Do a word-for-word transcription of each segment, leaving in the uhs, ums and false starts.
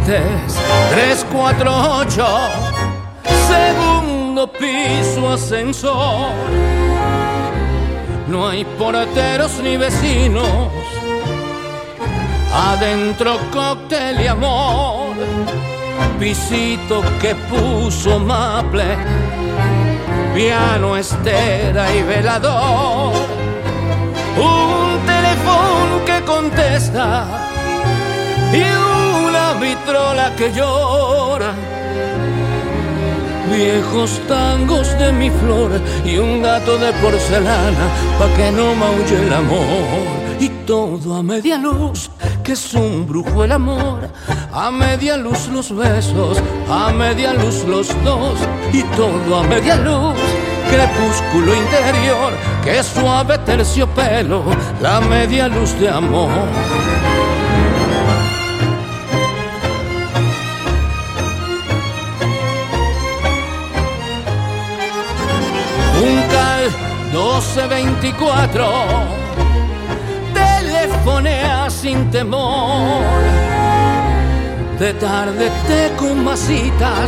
martes, tres cuatro ocho, segundo piso, ascensor. No hay porteros ni vecinos, adentro cóctel y amor. Pisito que puso maple, piano, estera y velador. Un teléfono que contesta y una vitrola que llora. Viejos tangos de mi flor y un gato de porcelana pa' que no maulle el amor. Y todo a media luz, que es un brujo el amor. A media luz los besos, a media luz los dos. Y todo a media luz, crepúsculo interior, que suave terciopelo, la media luz de amor. Juncal doce veinticuatro, telefonea sin temor. De tarde té con masitas,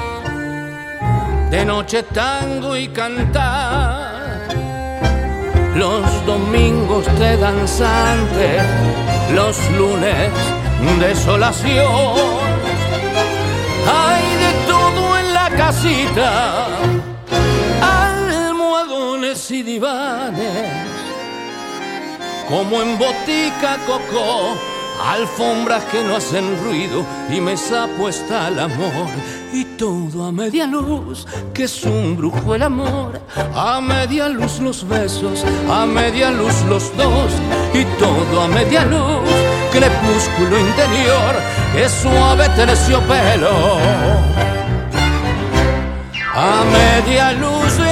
de noche tango y cantar. Los domingos de danzante, los lunes desolación. Hay de todo en la casita, almohadones y divanes, como en botica cocó, alfombras que no hacen ruido y mesa puesta al amor. Y todo a media luz, que es un brujo el amor. A media luz los besos, a media luz los dos. Y todo a media luz, crepúsculo interior, que es suave terciopelo. A media luz